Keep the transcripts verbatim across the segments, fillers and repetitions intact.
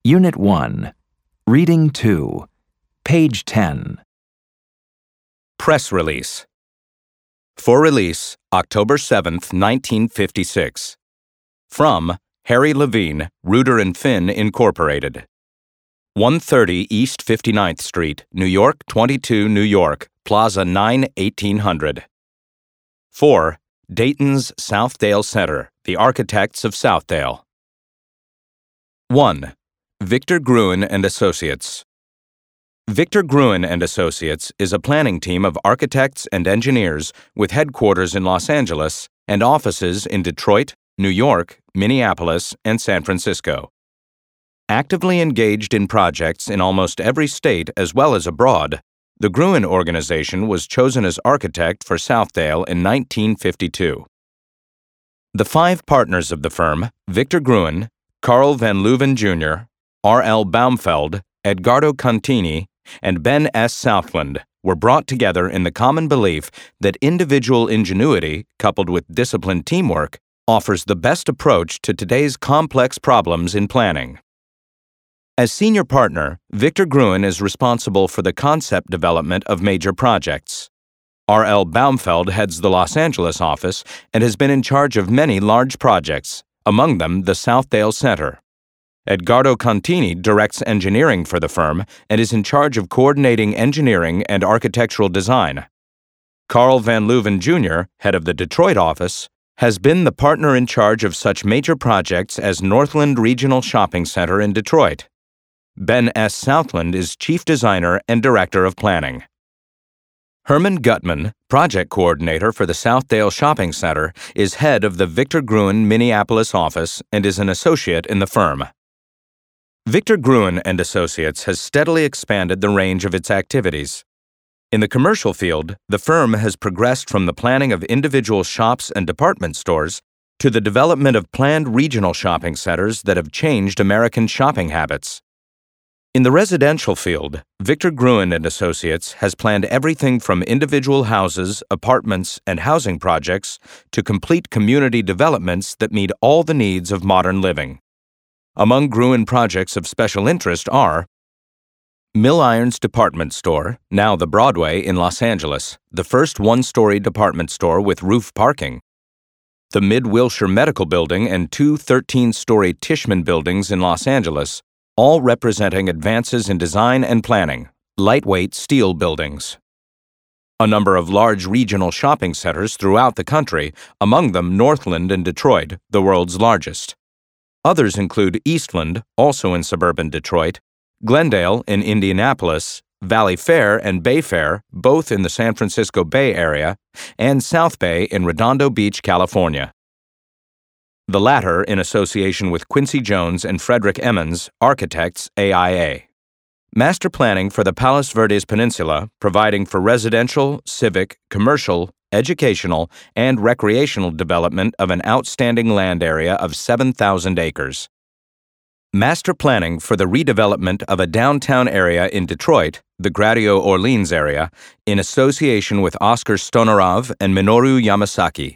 Unit one, Reading two, page ten. Press release. For release, October seventh, nineteen fifty-six. From Harry Levine, Reuter and Finn, Incorporated. one thirty East fifty-ninth Street, New York, twenty-two, New York, Plaza nine, eighteen hundred. For Dayton's Southdale Center, the Architects of Southdale. one. Victor Gruen and Associates. Victor Gruen and Associates is a planning team of architects and engineers with headquarters in Los Angeles and offices in Detroit, New York, Minneapolis, and San Francisco. Actively engaged in projects in almost every state as well as abroad, the Gruen Organization was chosen as architect for Southdale in nineteen fifty-two. The five partners of the firm, Victor Gruen, Carl Van Leuven Junior, R L Baumfeld, Edgardo Contini, and Ben S. Southland, were brought together in the common belief that individual ingenuity, coupled with disciplined teamwork, offers the best approach to today's complex problems in planning. As senior partner, Victor Gruen is responsible for the concept development of major projects. R L Baumfeld heads the Los Angeles office and has been in charge of many large projects, among them the Southdale Center. Edgardo Contini directs engineering for the firm and is in charge of coordinating engineering and architectural design. Carl Van Leuven Junior, head of the Detroit office, has been the partner in charge of such major projects as Northland Regional Shopping Center in Detroit. Ben S. Southland is chief designer and director of planning. Herman Gutman, project coordinator for the Southdale Shopping Center, is head of the Victor Gruen Minneapolis office and is an associate in the firm. Victor Gruen and Associates has steadily expanded the range of its activities. In the commercial field, the firm has progressed from the planning of individual shops and department stores to the development of planned regional shopping centers that have changed American shopping habits. In the residential field, Victor Gruen and Associates has planned everything from individual houses, apartments, and housing projects to complete community developments that meet all the needs of modern living. Among Gruen projects of special interest are Mill Irons Department Store, now the Broadway in Los Angeles, the first one-story department store with roof parking. The Mid-Wilshire Medical Building and two thirteen-story Tishman buildings in Los Angeles, all representing advances in design and planning, lightweight steel buildings. A number of large regional shopping centers throughout the country, among them Northland in Detroit, the world's largest. Others include Eastland, also in suburban Detroit, Glendale in Indianapolis, Valley Fair and Bay Fair, both in the San Francisco Bay Area, and South Bay in Redondo Beach, California. The latter in association with Quincy Jones and Frederick Emmons, Architects, A I A. Master planning for the Palos Verdes Peninsula, providing for residential, civic, commercial, educational, and recreational development of an outstanding land area of seven thousand acres. Master planning for the redevelopment of a downtown area in Detroit, the Gradio Orleans area, in association with Oscar Stonarov and Minoru Yamasaki.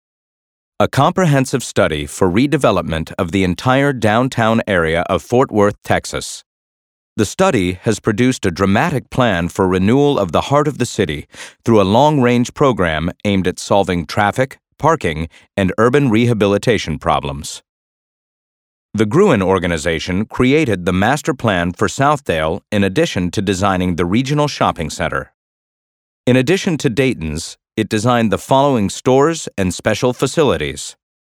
A comprehensive study for redevelopment of the entire downtown area of Fort Worth, Texas. The study has produced a dramatic plan for renewal of the heart of the city through a long-range program aimed at solving traffic, parking, and urban rehabilitation problems. The Gruen Organization created the master plan for Southdale in addition to designing the regional shopping center. In addition to Dayton's, it designed the following stores and special facilities: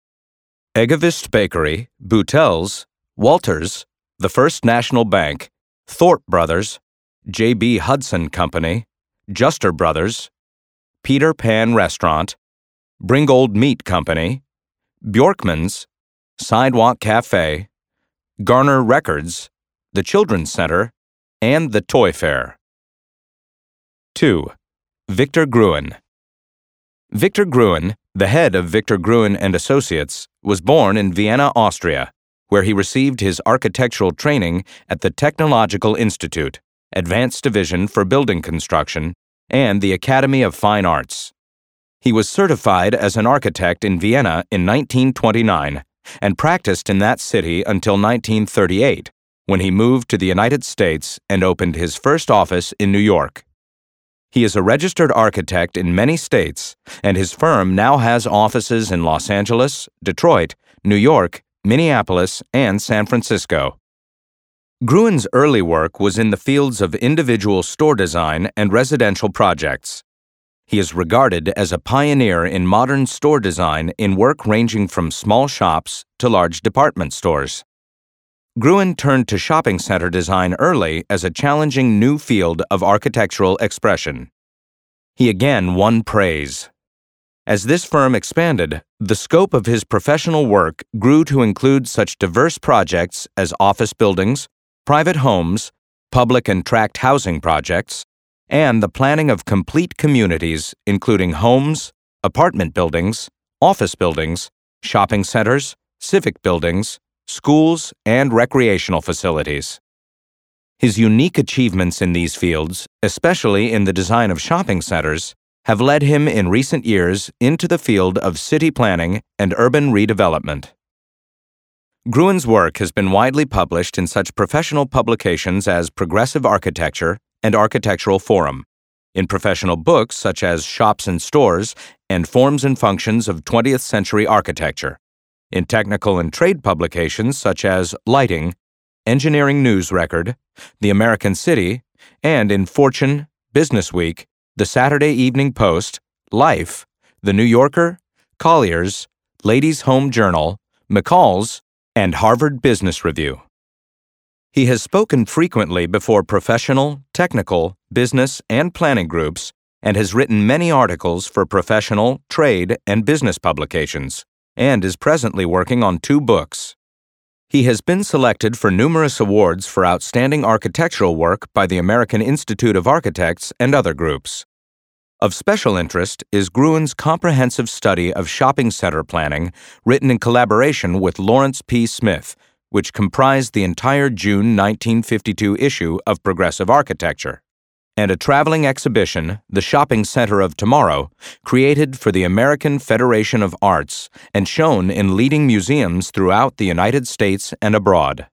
Eggevist Bakery, Boutel's, Walters, the First National Bank, Thorpe Brothers, J B Hudson Company, Juster Brothers, Peter Pan Restaurant, Bringold Meat Company, Bjorkman's, Sidewalk Cafe, Garner Records, the Children's Center, and the Toy Fair. two. Victor Gruen. Victor Gruen, the head of Victor Gruen and Associates, was born in Vienna, Austria, where he received his architectural training at the Technological Institute, Advanced Division for Building Construction, and the Academy of Fine Arts. He was certified as an architect in Vienna in nineteen twenty-nine and practiced in that city until nineteen thirty-eight, when he moved to the United States and opened his first office in New York. He is a registered architect in many states, and his firm now has offices in Los Angeles, Detroit, New York, Minneapolis, and San Francisco. Gruen's early work was in the fields of individual store design and residential projects. He is regarded as a pioneer in modern store design in work ranging from small shops to large department stores. Gruen turned to shopping center design early as a challenging new field of architectural expression. He again won praise. As this firm expanded, the scope of his professional work grew to include such diverse projects as office buildings, private homes, public and tract housing projects, and the planning of complete communities, including homes, apartment buildings, office buildings, shopping centers, civic buildings, schools, and recreational facilities. His unique achievements in these fields, especially in the design of shopping centers, have led him in recent years into the field of city planning and urban redevelopment. Gruen's work has been widely published in such professional publications as Progressive Architecture and Architectural Forum, in professional books such as Shops and Stores and Forms and Functions of twentieth Century Architecture, in technical and trade publications such as Lighting, Engineering News Record, The American City, and in Fortune, Business Week, The Saturday Evening Post, Life, The New Yorker, Collier's, Ladies' Home Journal, McCall's, and Harvard Business Review. He has spoken frequently before professional, technical, business, and planning groups and has written many articles for professional, trade, and business publications, and is presently working on two books. He has been selected for numerous awards for outstanding architectural work by the American Institute of Architects and other groups. Of special interest is Gruen's comprehensive study of shopping center planning, written in collaboration with Lawrence P. Smith, which comprised the entire June nineteen fifty-two issue of Progressive Architecture, and a traveling exhibition, The Shopping Center of Tomorrow, created for the American Federation of Arts and shown in leading museums throughout the United States and abroad.